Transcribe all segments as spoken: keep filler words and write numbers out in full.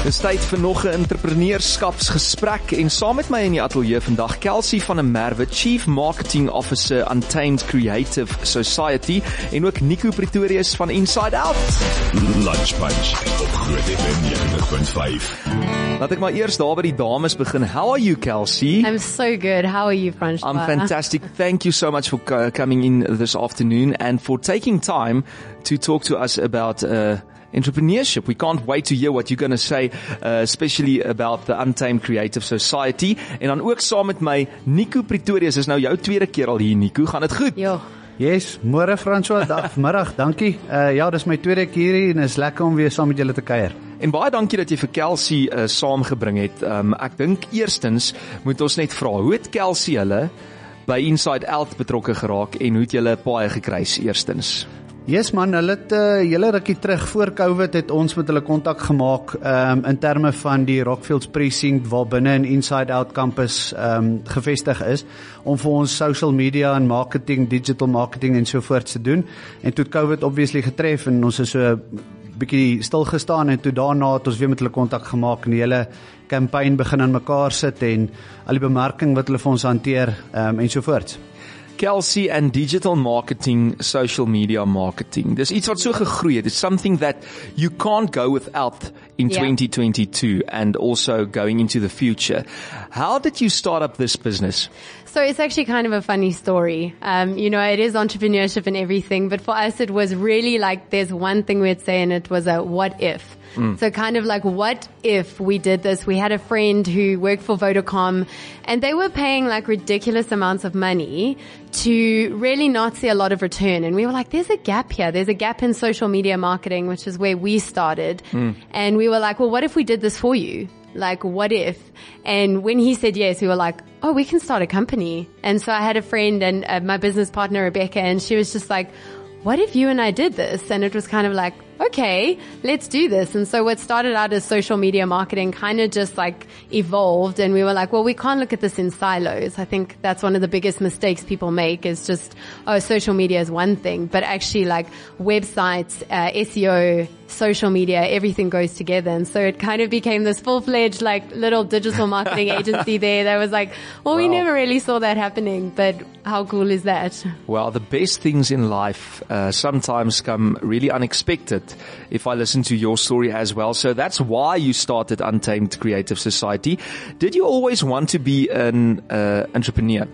Dis tyd vir nog 'n entrepreneurskapsgesprek en saam met my in die ateljee vandag Kelsey van der Merwe, Chief Marketing Officer Untamed Creative Society en ook Nico Pretorius van Inside Out. Lunch Punch op Groot F M ninety point five. Laat ek maar eers daar by die dames begin. How are you, Kelsey? I'm so good. How are you, Francois? I'm fantastic. Thank you so much for uh, coming in this afternoon and for taking time to talk to us about uh, entrepreneurship. We can't wait to hear what you're going to say, uh, especially about the Untamed Creative Society. En dan ook saam met my, Nico Pretorius. Is nou jou tweede keer al hier, Nico. Gaan dit goed? Ja. Yes, môre François, dag, middag, dankie. Uh, ja, dis my tweede keer hier en is lekker om weer saam met julle te kuier. En baie dankie dat jy vir Kelsey uh, saamgebring het. Um, ek dink eerstens moet ons net vra, hoe het Kelsey hulle by Inside Out betrokke geraak en hoe het julle paai gekruis eerstens? Yes man, hulle het uh, julle rukkie terug voor COVID het ons met hulle kontak gemaak um, in terme van die Rockfields precinct waar binne in Inside Out campus um, gevestig is om vir ons social media en marketing, digital marketing en so voort te doen. En toe het COVID obviously getref en ons is so bietjie stil gestaan en toe daarna het ons weer met hulle kontak gemaak en die hele campaign begin aan mekaar sit en al die bemarking wat hulle vir ons hanteer um, en so voort. Kelsey and digital marketing, social media marketing. Dis iets wat so gegroei het. It's something that you can't go without in Yeah. twenty twenty-two and also going into the future. How did you start up this business? So it's actually kind of a funny story. Um, you know, it is entrepreneurship and everything, but for us it was really like there's one thing we'd say and it was a what if. Mm. So kind of like, what if we did this? We had a friend who worked for Vodacom and they were paying like ridiculous amounts of money to really not see a lot of return. And we were like, there's a gap here. There's a gap in social media marketing, which is where we started. Mm. And we were like, well, what if we did this for you? Like, what if? And when he said yes, we were like, oh, we can start a company. And so I had a friend and uh, my business partner, Rebecca, and she was just like, what if you and I did this? And it was kind of like, okay, let's do this. And so what started out as social media marketing kind of just like evolved, and we were like, well, we can't look at this in silos. I think that's one of the biggest mistakes people make is just, oh, social media is one thing, but actually like websites, uh, S E O, social media, everything goes together. And so it kind of became this full-fledged like little digital marketing agency there that was like, well, wow. We never really saw that happening, but how cool is that? Well, the best things in life uh, sometimes come really unexpected, if I listen to your story as well. So that's why you started Untamed Creative Society. Did you always want to be an uh, entrepreneur?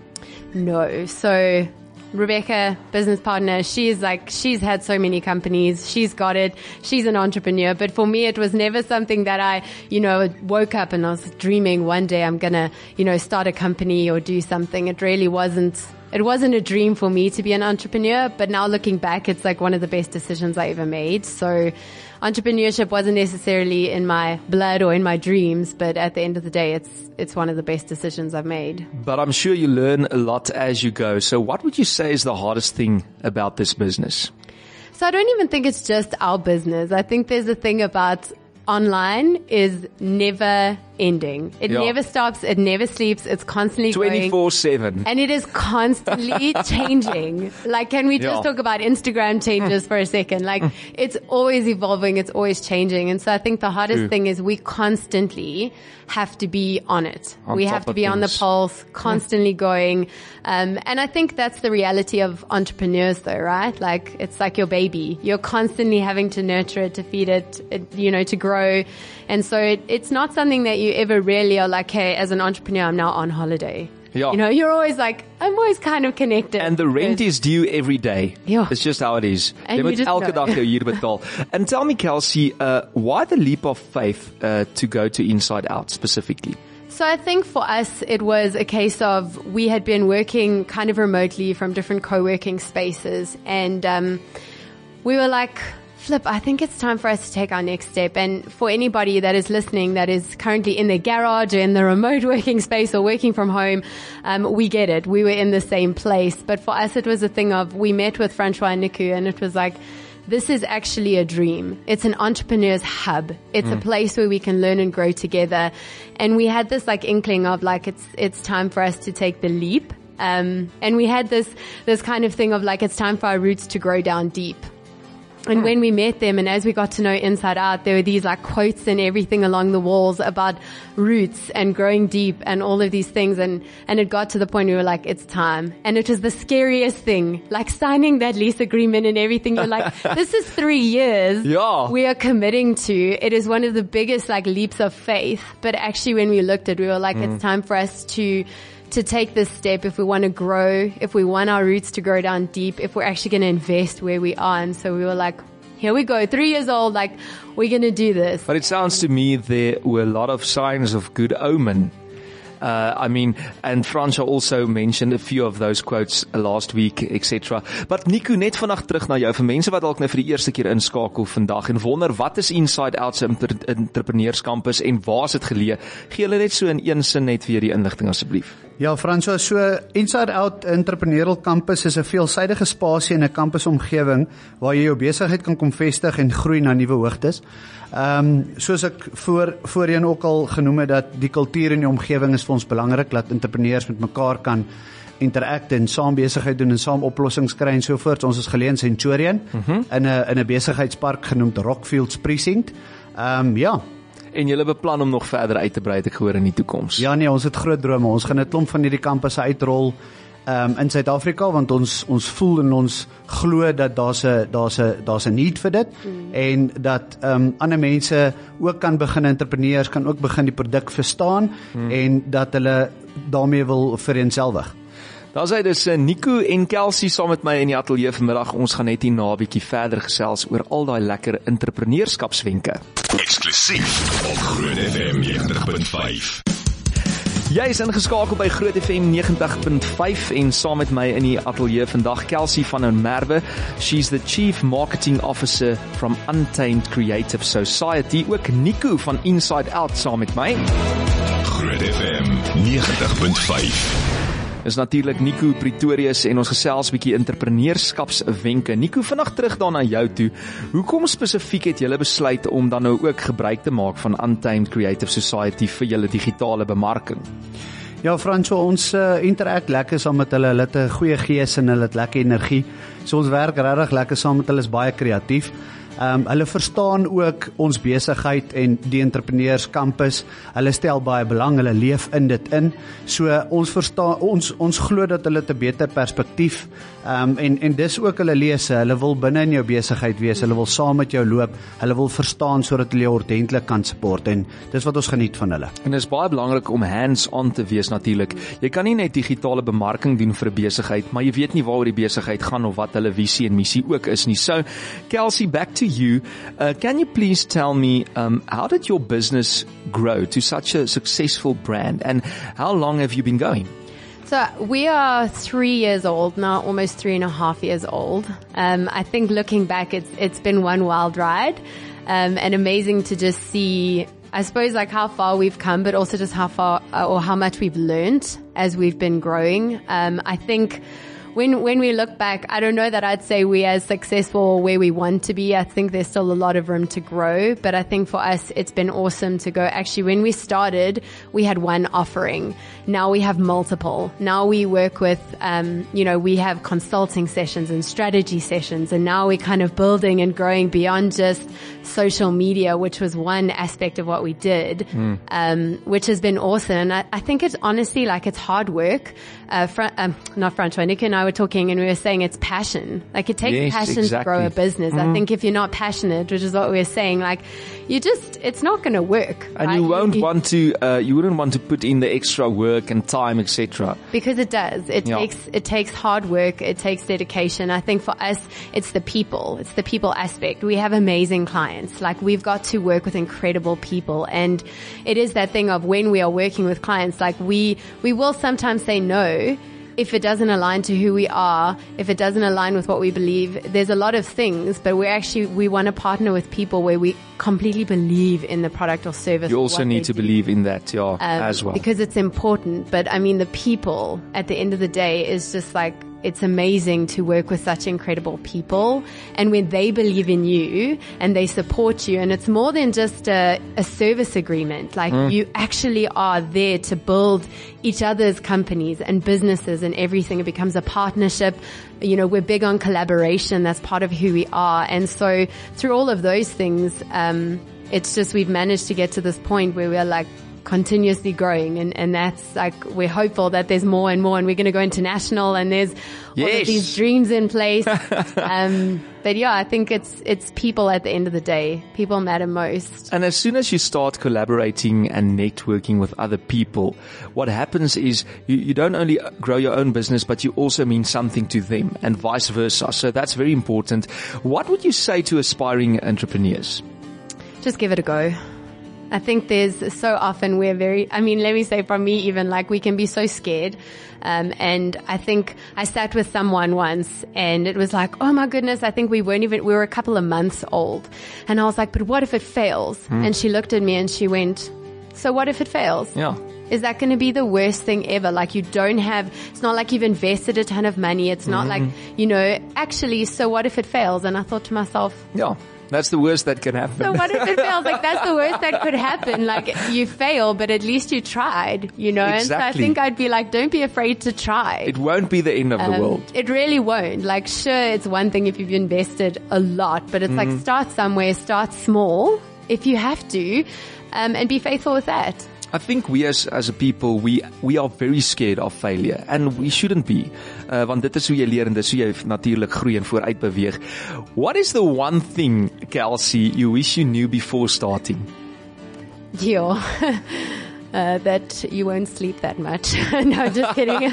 No. So Rebecca, business partner, she's like, she's had so many companies. She's got it. She's an entrepreneur. But for me, it was never something that I, you know, woke up and I was dreaming one day I'm going to, you know, start a company or do something. It really wasn't. It wasn't a dream for me to be an entrepreneur, but now looking back, it's like one of the best decisions I ever made. So entrepreneurship wasn't necessarily in my blood or in my dreams, but at the end of the day, it's it's one of the best decisions I've made. But I'm sure you learn a lot as you go. So what would you say is the hardest thing about this business? So I don't even think it's just our business. I think there's a thing about online is never ending. It yeah. never stops. It never sleeps. It's constantly twenty-four seven. And it is constantly changing. Like, can we just yeah. talk about Instagram changes for a second? Like, it's always evolving. It's always changing. And so I think the hardest True. thing is we constantly have to be on it. On we have to be things. on the pulse, constantly going. Um, and I think that's the reality of entrepreneurs though, right? Like, it's like your baby. You're constantly having to nurture it, to feed it, it you know, to grow. And so it, it's not something that you ever really are like, hey, as an entrepreneur, I'm now on holiday. Yeah. You know, you're always like, I'm always kind of connected. And the rent is due every day. Yeah. It's just how it is. And Jy you moet just elke know. dag jou huur betaal. And tell me, Kelsey, uh, why the leap of faith uh, to go to Inside Out specifically? So I think for us, it was a case of we had been working kind of remotely from different co-working spaces. And um, we were like, Flip, I think it's time for us to take our next step. And for anybody that is listening that is currently in their garage or in the remote working space or working from home, um, we get it. We were in the same place. But for us, it was a thing of we met with Francois and Niku and it was like, this is actually a dream. It's an entrepreneur's hub. It's mm. a place where we can learn and grow together. And we had this like inkling of like, it's, it's time for us to take the leap. Um, and we had this, this kind of thing of like, it's time for our roots to grow down deep. And when we met them and as we got to know Inside Out, there were these like quotes and everything along the walls about roots and growing deep and all of these things. And, and it got to the point where we were like, it's time. And it was the scariest thing, like signing that lease agreement and everything. You're like, this is three years Yeah. we are committing to. It is one of the biggest like leaps of faith. But actually when we looked at it, we were like, mm. it's time for us to to take this step if we want to grow, if we want our roots to grow down deep, if we're actually going to invest where we are. And so we were like, here we go, three years old, like, we're going to do this. But it sounds to me there were a lot of signs of good omen. Uh, I mean, and Fransja also mentioned a few of those quotes last week, et cetera. But Nico, net vandag terug na jou, vir mense wat dalk nou vir die eerste keer inskakel vandag en wonder, wat is Inside Out se entrepreneurskampus en waar is dit geleë? Gee hulle net so in een sin net weer die inligting asseblief. Ja, Fransja, so Inside Out Entrepreneurial Campus is 'n veelsidige spasie in 'n kampusomgewing waar jy jou besigheid kan kom vestig en groei na nuwe hoogtes. Ehm um, soos ek voor voorheen ook al genoem het, dat die kultuur in die omgewing is vir ons belangrik, dat entrepreneurs met mekaar kan interact en saam besigheid doen en saam oplossings kry en so voort. Ons is geleë in Centurion mm-hmm. in 'n in 'n besigheidspark genoemd Rockfields Precinct. Ehm um, ja. En julle beplan om nog verder uit te brei, het ek gehoor, in die toekoms. Ja nee, ons het groot drome. Ons gaan 'n klomp van hierdie kampusse uitrol um, in Suid-Afrika, want ons ons voel en ons glo dat daar's 'n daar's 'n daar's 'n need vir dit mm. en dat um, ander mense ook kan begin, entrepreneurs kan ook begin die produk verstaan mm. en dat hulle daarmee wil vereenselwig. Daar sê dus Nico en Kelsey saam met my in die ateljee vanmiddag. Ons gaan net hier na 'n bietjie verder gesels oor al daai lekker entrepreneurskapswenke. Eksklusief op Groot F M negentig punt vyf. Jy is ingeskakel by Groot F M negentig punt vyf en saam met my in die ateljee vandag Kelsey van der Merwe. She's the Chief Marketing Officer from Untamed Creative Society. Ook Nico van Inside Out saam met my. Groot F M negentig punt vyf. Is natuurlik Nico Pretorius en ons gesels bietjie entrepreneurskapswenke. Nico, vandag terug dan na jou toe. Hoekom spesifiek het julle besluit om dan nou ook gebruik te maak van Untamed Creative Society vir julle digitale bemarking? Ja, Fransjo, ons uh, interact lekker saam met hulle. Hulle het 'n goeie gees en hulle het lekker energie. So ons werk regtig lekker saam met hulle, is baie kreatief. Um, hulle verstaan ook ons besigheid en die entrepreneurs kampus. Hulle stel baie belang, hulle leef in dit in. So ons verstaan, ons ons glo dat hulle 'n beter perspektief um, en en dis ook hulle lese. Hulle wil binne in jou besigheid wees. Hulle wil saam met jou loop. Hulle wil verstaan sodat hulle jou ordentlik kan support en dis wat ons geniet van hulle. En dit is baie belangrik om hands-on te wees natuurlik. Jy kan nie net digitale bemarking doen vir 'n besigheid, maar jy weet nie waaroor die besigheid gaan of wat hulle visie en missie ook is nie. So, Kelsey, back to you. Uh, can you please tell me um, how did your business grow to such a successful brand, and how long have you been going? So we are three years old now, almost three and a half years old. Um, I think looking back, it's it's been one wild ride, um, and amazing to just see, I suppose, like how far we've come, but also just how far uh, or how much we've learned as we've been growing. Um, I think when when we look back, I don't know that I'd say we're as successful where we want to be. I think there's still a lot of room to grow, but I think for us, it's been awesome to go. Actually, when we started, we had one offering. Now we have multiple. Now we work with, um, you know, we have consulting sessions and strategy sessions, and now we're kind of building and growing beyond just social media, which was one aspect of what we did, mm. um, which has been awesome. And I, I think it's honestly like it's hard work. Uh, Fra- um, not Francois, Nick and I were talking and we were saying it's passion. Like it takes yes, passion exactly. to grow a business. Mm. I think if you're not passionate, which is what we were saying, like you just, it's not going to work. And right? you won't you, want to, uh, you wouldn't want to put in the extra work and time, et cetera. Because it does. It yeah. takes, it takes hard work. It takes dedication. I think for us, it's the people. It's the people aspect. We have amazing clients. Like we've got to work with incredible people. And it is that thing of when we are working with clients, like we, we will sometimes say no if it doesn't align to who we are, if it doesn't align with what we believe. There's a lot of things, but we actually, we want to partner with people where we completely believe in the product or service. You also need to do. believe in that, yeah, um, as well. Because it's important. But I mean, the people at the end of the day is just like, it's amazing to work with such incredible people. And when they believe in you and they support you, and it's more than just a, a service agreement, like mm. you actually are there to build each other's companies and businesses and everything. It becomes a partnership. You know, we're big on collaboration. That's part of who we are. And so through all of those things, um, it's just we've managed to get to this point where we're like, continuously growing, and, and that's like, we're hopeful that there's more and more, and we're going to go international, and there's yes. all of these dreams in place. um, but yeah, I think it's, it's people at the end of the day. People matter most. And as soon as you start collaborating and networking with other people, what happens is you, you don't only grow your own business, but you also mean something to them, and vice versa. So that's very important. What would you say to aspiring entrepreneurs? Just give it a go. I think there's so often we're very, I mean, let me say from me even, like we can be so scared. Um, and I think I sat with someone once and it was like, oh my goodness, I think we weren't even, we were a couple of months old. And I was like, but what if it fails? Hmm. And she looked at me and she went, so what if it fails? Yeah. Is that going to be the worst thing ever? Like you don't have, it's not like you've invested a ton of money. It's not mm-hmm. like, you know, actually, so what if it fails? And I thought to myself, yeah. That's the worst that can happen. So what if it fails? Like that's the worst that could happen. Like you fail, but at least you tried, you know? Exactly. And so I think I'd be like, don't be afraid to try. It won't be the end of um, the world. It really won't. Like sure, it's one thing if you've invested a lot, but it's mm-hmm. like start somewhere, start small if you have to, um, and be faithful with that. I think we as as a people, we we are very scared of failure, and we shouldn't be. Uh, want dit is hoe jy leer en dis hoe jy natuurlik groei en vooruit beweeg. What is the one thing, Kelsey, you wish you knew before starting? Yeah. Uh, that you won't sleep that much. No, just kidding.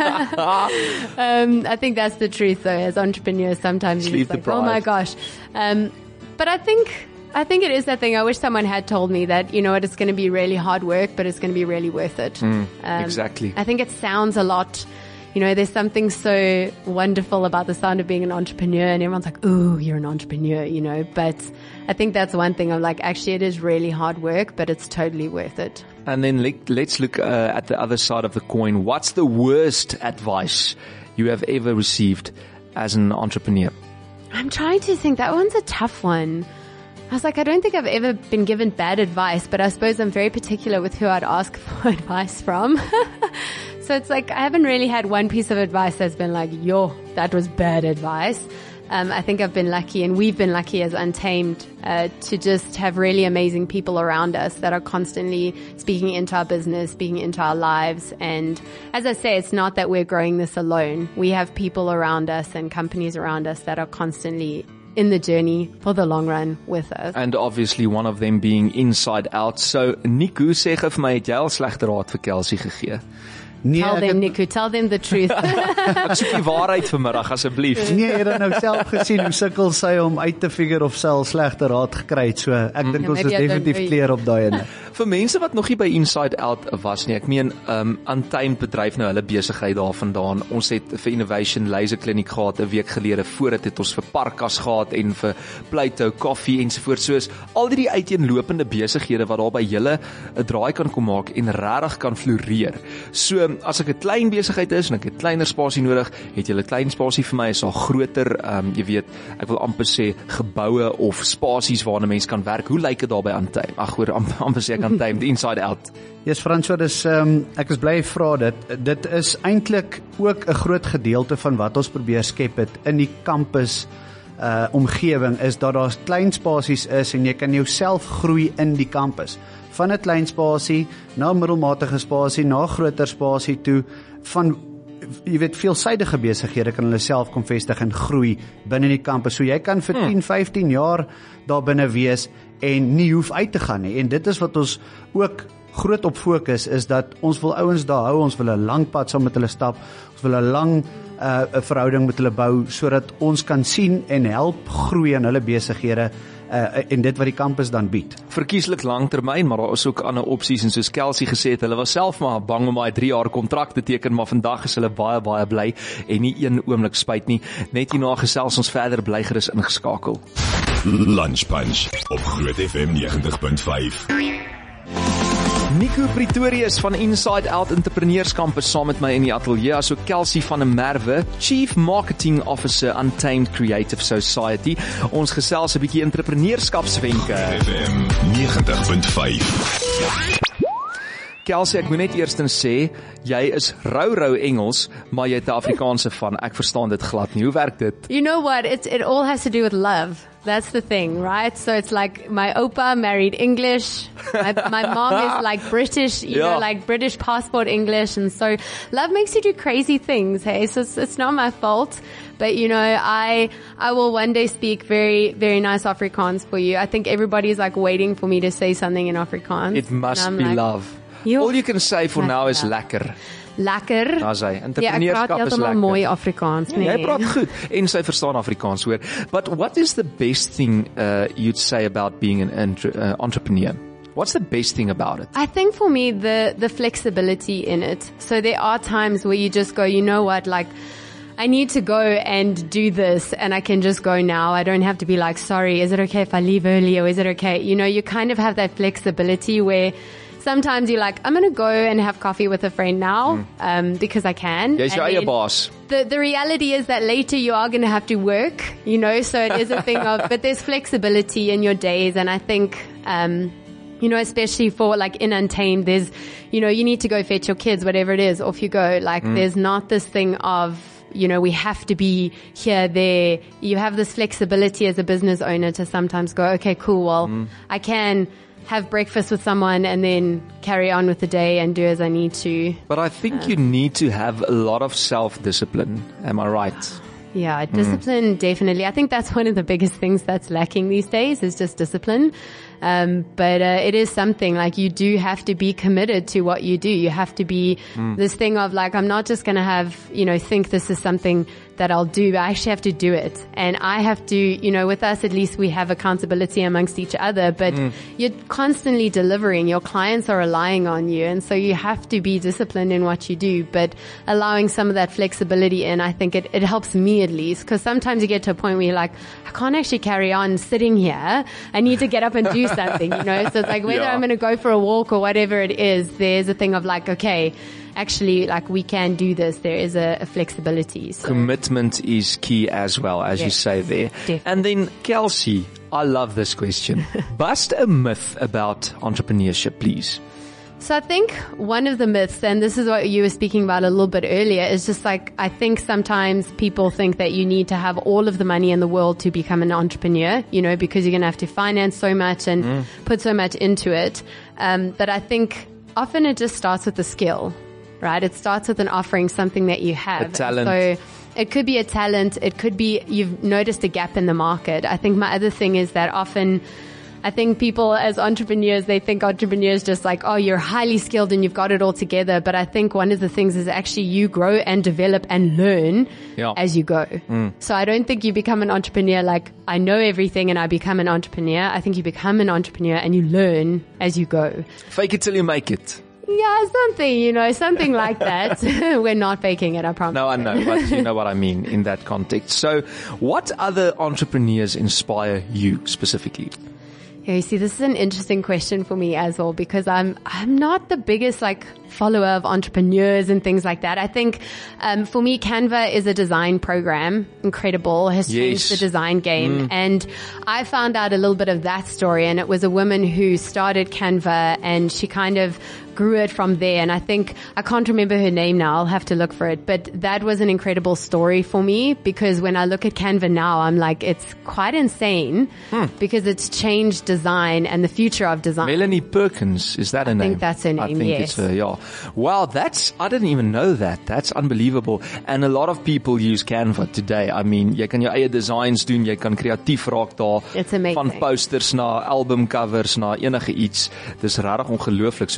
um, I think that's the truth though. As entrepreneurs, sometimes you're just like, oh my gosh. Um, but I think, I think it is that thing. I wish someone had told me that, you know what, it's going to be really hard work, but it's going to be really worth it. Mm, um, exactly. I think it sounds a lot, you know, there's something so wonderful about the sound of being an entrepreneur, and everyone's like, ooh, you're an entrepreneur, you know, but I think that's one thing of like, actually it is really hard work, but it's totally worth it. And then let, let's look uh, at the other side of the coin. What's the worst advice you have ever received as an entrepreneur? I'm trying to think. That one's a tough one. I was like, I don't think I've ever been given bad advice, but I suppose I'm very particular with who I'd ask for advice from. So it's like, I haven't really had one piece of advice that's been like, yo, that was bad advice. Um, I think I've been lucky, and we've been lucky as Untamed, uh, to just have really amazing people around us that are constantly speaking into our business, speaking into our lives. And as I say, it's not that we're growing this alone. We have people around us and companies around us that are constantly in the journey for the long run with us. And obviously one of them being Inside Out. So, Nico, sê gou vir my, het jy al slegte raad vir Kelsey gegee? Nee, tell them, Nico, tell them the truth. Ek soek die waarheid vanmiddag, asseblief. Nee, jy het nou self gesien hoe sukkel sy om uit te figure of sy al slegte raad gekry het. So ek dink ons is definitief clear op daai ene. Vir mense wat nog nie by Inside Out was nie, ek meen, um, Untamed bedryf nou hulle besigheid daar vandaan. Ons het vir Innovation Laser Kliniek gehad 'n week gelede. Voor dit het ons vir Parkas gehad en vir Plato Coffee ensovoorts. Soos al die uiteenlopende besighede wat daar by julle 'n draai kan kom maak en regtig kan floreer. So as ek 'n klein besigheid is en ek het kleiner spasie nodig, het julle klein spasie vir my is al groter, um, jy weet, ek wil amper sê geboue of spasies waar 'n mens kan werk. Hoe lyk dit daar by Untamed? Ag, hoor, amper, amper sê ek Untamed, Inside Out. Yes, François, dis um, ek is bly vra dit. Dit is eintlik ook 'n groot gedeelte van wat ons probeer skep het in die kampus uh, omgewing, is dat daar klein spasies is en jy kan jouself groei in die kampus. Van 'n klein spasie na 'n middelmatige spasie na 'n groter spasie toe, van jy weet veelsidige besighede kan hulle self kom vestig en groei binne die kampus. So jy kan vir hmm. tien, vyftien jaar daar binne wees en nie hoef uit te gaan nie. En dit is wat ons ook groot op fokus, is dat ons wil ouens daar hou, ons wil 'n lang pad saam met hulle stap, ons wil 'n lang uh, 'n verhouding met hulle bou, sodat ons kan sien en help groei in hulle besighede uh, en dit wat die kampus dan bied. Verkieslik langtermyn, maar daar is ook ander opsies, en soos Kelsey gesê het, hulle was self maar bang om daai drie jaar kontrak te teken, maar vandag is hulle baie baie bly en nie een oomblik spyt nie. Net hierna gesels ons verder, bly gerus ingeskakel. Lunch Punch op Groot F M ninety point five. Nico Pretorius van Inside Out Entrepreneurs Campus saam met my in die ateljee, asook Kelsey van der Merwe, Chief Marketing Officer, Untamed Creative Society. Ons gesels 'n bietjie entrepreneurskapswenke. F M negentig punt vyf. Kelsey, ek moet net eerstens sê, jy is rou-rou Engels, maar jy het 'n Afrikaanse van. Ek verstaan dit glad nie. Hoe werk dit? You know what? It, it all has to do with love. That's the thing, right? So it's like my opa married English. My, my mom is like British, you Yeah. know, like British passport English. And so love makes you do crazy things, hey? So it's, it's not my fault. But, you know, I, I will one day speak very, very nice Afrikaans for you. I think everybody's like waiting for me to say something in Afrikaans. It must And I'm be like, love. "Joh, All you can say for now is love. lekker. Lekker. Daar's hy. Ja, ek Entrepreneurskap praat is heeltemal lekker. mooi Afrikaans, Ja, nee. jy praat goed en sy verstaan Afrikaans, hoor. But what is the best thing uh, you'd say about being an entre- uh, entrepreneur? What's the best thing about it? I think for me, the, the flexibility in it. So there are times where you just go, you know what, like, I need to go and do this and I can just go now. I don't have to be like, sorry, is it okay if I leave early, or is it okay? You know, you kind of have that flexibility where sometimes you're like, I'm going to go and have coffee with a friend now, um, because I can. Jy's jou And eie then baas. The, the reality is that later you are going to have to work, you know, so it is a thing of, but there's flexibility in your days. And I think, um, you know, especially for like in Untamed, there's, you know, you need to go fetch your kids, whatever it is, off you go. Like there's not this thing of, you know, we have to be here, there. You have this flexibility as a business owner to sometimes go, okay, cool. Well, I can have breakfast with someone and then carry on with the day and do as I need to. But I think you need to have a lot of self-discipline. Am I right? Yeah, discipline, definitely. I think that's one of the biggest things that's lacking these days is just discipline. Um, but uh, it is something like you do have to be committed to what you do. You have to be this thing of like, I'm not just going to have, you know, think this is something that I'll do. I actually have to do it. And I have to, you know, with us at least we have accountability amongst each other, but you're constantly delivering. Your clients are relying on you. And so you have to be disciplined in what you do, but allowing some of that flexibility in, I think it, it helps me at least, because sometimes you get to a point where you're like, I can't actually carry on sitting here. I need to get up and do something, you know? So it's like whether Yeah. I'm going to go for a walk or whatever it is, there's a thing of like, okay, actually, like we can do this. There is a, a flexibility. So. Commitment is key as well, as you Yes, say there. definitely. And then, Kelsey, I love this question. Bust a myth about entrepreneurship, please. So I think one of the myths, and this is what you were speaking about a little bit earlier, is just like, I think sometimes people think that you need to have all of the money in the world to become an entrepreneur, you know, because you're going to have to finance so much and mm. put so much into it. Um, but I think often it just starts with the skill, right? It starts with an offering, something that you have. A talent. So it could be a talent. It could be you've noticed a gap in the market. I think my other thing is that often I think people as entrepreneurs, they think entrepreneurs just like, oh, you're highly skilled and you've got it all together. But I think one of the things is actually you grow and develop and learn Yeah. as you go. Mm. So I don't think you become an entrepreneur like, I know everything and I become an entrepreneur. I think you become an entrepreneur and you learn as you go. Fake it till you make it. Yeah, something, you know, something like that. We're not faking it, I promise. No, I know, but you know what I mean in that context. So what other entrepreneurs inspire you specifically? Yeah, you see, this is an interesting question for me as well, because I'm I'm not the biggest like follower of entrepreneurs and things like that. I think um, for me, Canva is a design program, incredible, has changed Yes. the design game, and I found out a little bit of that story. And it was a woman who started Canva, and she kind of grew it from there. And I think I can't remember her name now. I'll have to look for it. But that was an incredible story for me, because when I look at Canva now, I'm like, it's quite insane because it's changed design and the future of design. Melanie Perkins, is that her name? think that's her I name, think yes. it's her, yeah. Wow, that's, I didn't even know that. That's unbelievable. And a lot of people use Canva today. I mean, jy kan jou eie designs doen, jy kan kreatief raak daar. It's amazing. Van posters na album covers na enige iets. Dis regtig ongelooflik. So daai's 'n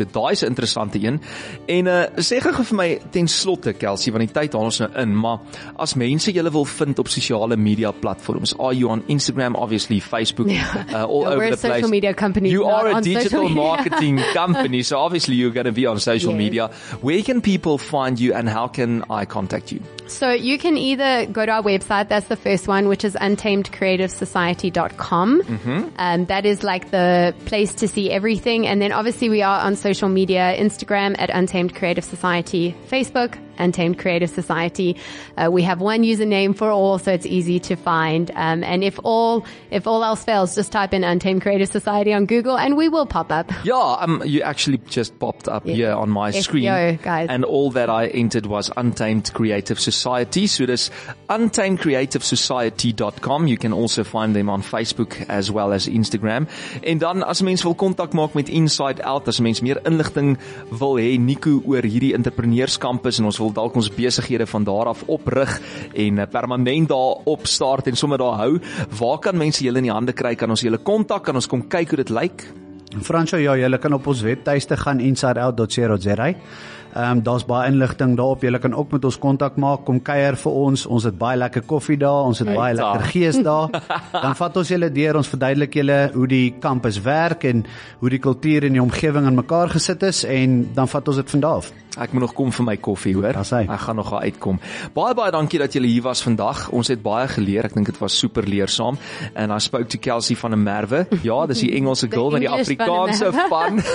interessante een. En uh, sê gou vir my ten slotte, Kelsey, want die tyd haal ons nou in, maar as mense julle wil vind op sosiale media platforms, are you on Instagram, obviously, Facebook, Yeah. uh, all No, over we're the a social place. media company, You not are a on social digital media. marketing company, so obviously you're going to be on social Yes. media. Where can people find you and how can I contact you? So you can either go to our website, that's the first one, which is untamed creative society dot com. Mm-hmm. Um, that is like the place to see everything. And then obviously we are on social media, Instagram at Untamed Creative Society, Facebook, Untamed Creative Society. Uh, we have one username for all, so it's easy to find. Um, and if all, if all else fails, just type in Untamed Creative Society on Google and we will pop up. Yeah, um, you actually just popped up Yes. here on my S E O, screen. guys. And all that I entered was Untamed Creative Society. So this untamed creative society dot com. You can also find them on Facebook as well as Instagram. En dan as mens wil kontak maak met Inside Out, as mens meer inligting wil hê, Nico, oor hierdie entrepreneurskampus en ons wil dalk ons besighede van daar af oprig en uh, permanent daar opstart en sommer daar hou, waar kan mense julle in die hande kry? Kan ons julle kontak? Kan ons kom kyk hoe dit lyk? Fransjo, ja, julle kan op ons webtuiste gaan inside out dot co dot za. Ehm um, daar's baie inligting daarop. Julle kan ook met ons kontak maak, kom kuier vir ons. Ons het baie lekker koffie daar, ons het baie Eita. lekker gees daar. Dan vat ons julle deur, ons verduidelik julle hoe die kampus werk en hoe die kultuur en die omgewing in mekaar gesit is en dan vat ons dit van daar af. Ek moet nog kom vir my koffie, hoor. Daar's hy. Ek gaan nog daar uitkom. Baie baie dankie dat julle hier was vandag. Ons het baie geleer. Ek dink dit was super leersaam. And I spoke to Kelsey van der Merwe. Ja, dis die Engelse girl met die English van der Afrikaanse Merwe.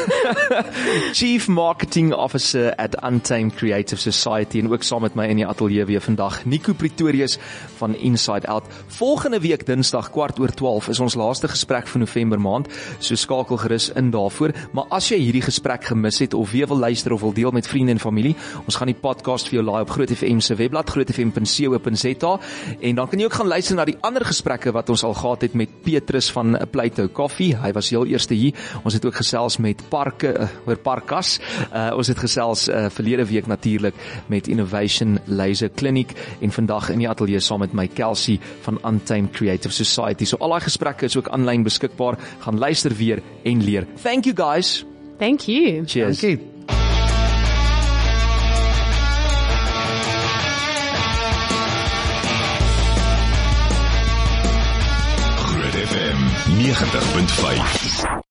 van. Chief Marketing Officer at Untamed Creative Society en ook saam met my in die ateljee weer vandag Nico Pretorius van Inside Out. Volgende week Dinsdag kwart oor twaalf is ons laaste gesprek vir November maand. So skakel gerus in daarvoor. Maar as jy hierdie gesprek gemis het of weer wil luister of wil deel met vriende en familie, ons gaan die podcast vir jou laai op Groot F M se webblad groot f m dot co dot za en dan kan jy ook gaan luister na die ander gesprekke wat ons al gehad het met Petrus van Plato Coffee. Hy was heel eerste hier. Ons het ook gesels met Parke uh, oor Parkas. Uh, ons het gesels uh, verlede week natuurlik met Innovation Laser Clinic en vandag in die ateljee saam met my Kelsey van Untamed Creative Society. So al daai gesprekke is ook aanlyn beskikbaar. Gaan luister weer en leer. Thank you guys. Thank you. Cheers. Dankie. Groot F M negentig punt vyf.